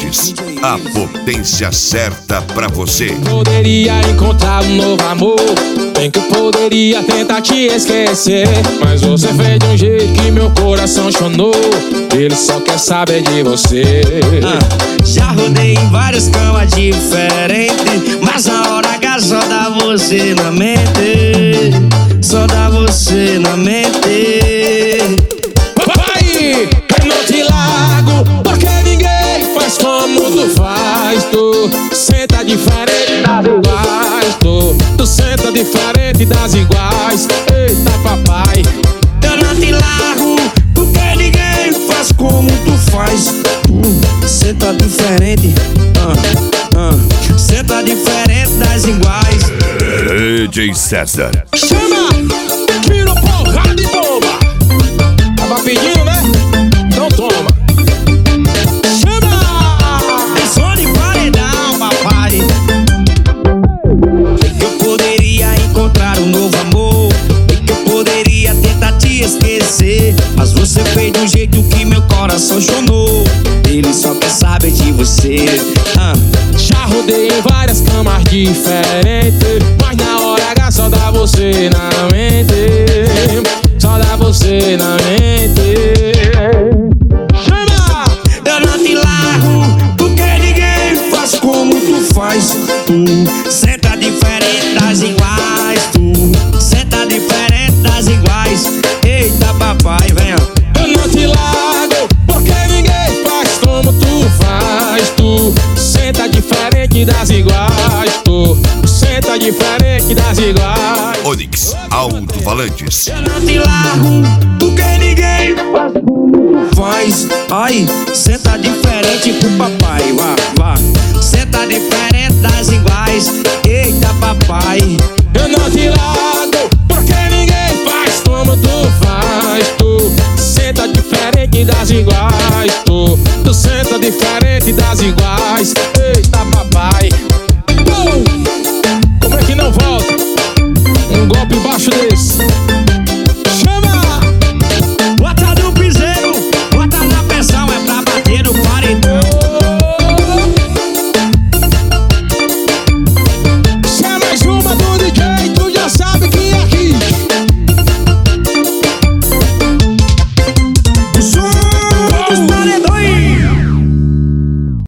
Falantes, a potência certa pra você. Poderia encontrar um novo amor, bem que eu poderia tentar te esquecer, mas você fez de um jeito que meu coração chonou. Ele só quer saber de você. Já rodei em várias camas diferentes, mas na hora H só dá você na mente. Só dá você na mente. Vai, eu não te largo, porque ninguém faz como tu faz. Tu senta diferente das iguais. Tu senta diferente das iguais. Eita papai, Eu não te largo, porque ninguém faz como tu faz. Senta diferente, senta diferente das iguais. DJ César. chama, tira porrada de bomba. Tava pedindo, né? Então toma. Chama! É só de paredão, papai. Sei que eu poderia encontrar um novo amor, sei que eu poderia tentar te esquecer, mas você fez de um jeito que meu coração chonou. Ele só quer saber de você. Já rodei em várias camas diferentes, mas na hora H só dá você na mente. Só dá você na mente. Chama! Eu não te largo, porque ninguém faz como tu faz. Tu senta diferente das iguais. Tu senta diferente das iguais. Eita papai, venha. Eu não te largo, porque ninguém faz como tu faz. Tu senta diferente das iguais. Tu senta diferente das iguais. Onix, Alto-Falantes. Eu não te largo, porque ninguém faz como tu faz. Ai, senta diferente pro papai, vá. Senta diferente das iguais. Eita papai. Eu não te largo, porque ninguém faz como tu faz. Tu senta diferente das iguais. Tu senta diferente das iguais. Eita